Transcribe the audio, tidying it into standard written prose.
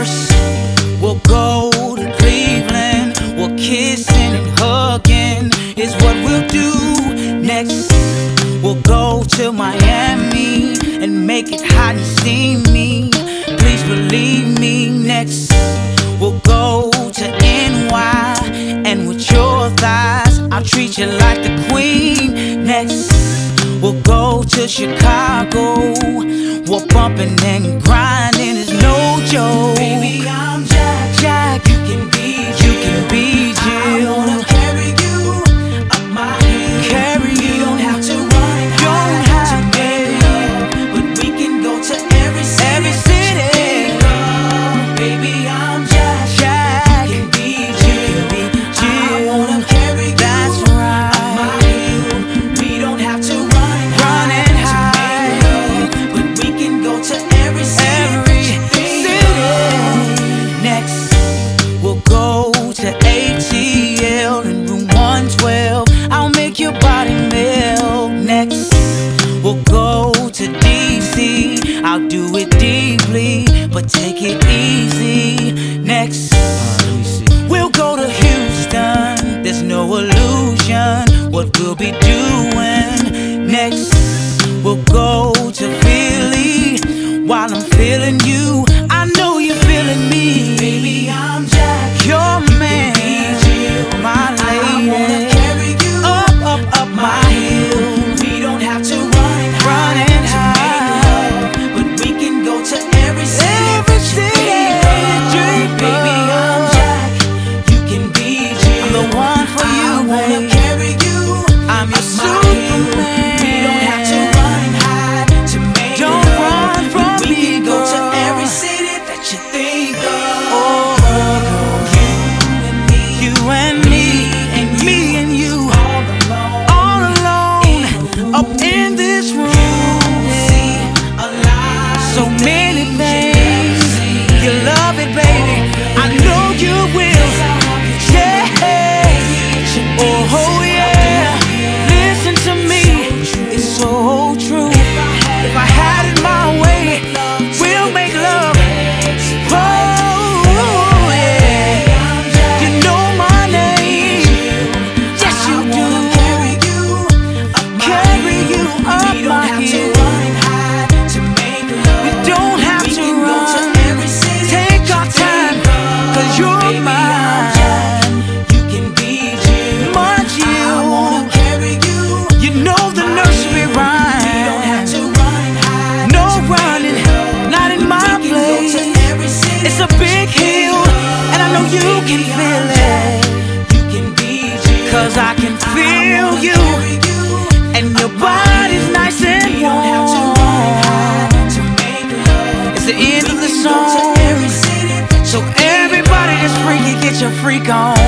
First, we'll go to Cleveland. We'll kissing and hugging is what we'll do. Next, we'll go to Miami and make it hot and steamy. Please believe me. Next, we'll go to NY, and with your thighs, I'll treat you like the queen. Next, we'll go to Chicago. We're bumping and grinding, it's no joke. Baby, I'm Jack. Jack, You can be Jill. you can be Jill. I wanna carry you up my hill. Carry You you. don't have to run and Don't hide to have make to. love, but we can go to every city. Every that city. you think of. Baby, I'm Jack. Jack, You can be you Jill. can be I Jill. wanna carry you That's up right. my hill. We don't have to run and Run hide and to make love, but we can go to every city. Every that you think city. of. Next, we'll go to ATL in room 112. I'll make your body melt. Next, we'll go to DC. I'll do it deeply, but take it easy. Next, we'll go to Houston. There's no illusion what we'll be doing. Next, we'll go to Philly while I'm feeling you. I know you're feeling me. Baby, I'm Jack. Your man, my I wanna lady. carry you Up my hill. We don't have to run and Run hide and to make love, but we can go to every city. Every that you city dream you of. dream Baby, of. I'm Jack. You can be Jill. I'm the one for you, I wanna babe. carry you I'm your up my hill. Superman. We don't have to run and hide to make Don't love, run from but we me, can go to girl. every city that you think of. Oh, you and me, and me and you, all alone, up in this room. So many things, you love it, baby. I know you will. Yeah. Oh yeah. Listen to me, it's so true. If I had it my way, we'll make love. Oh yeah. You know my name. Yes you do. Carry you up my hill. We don't have to run. Take our time, 'cause you're mine. My Jill. You know the nursery rhyme. No running, not in my place. It's a big hill, and I know you can feel it. 'Cause I can feel you, and your body's nice and warm. It's the end of the song, so everybody that's freaky, get your freak on.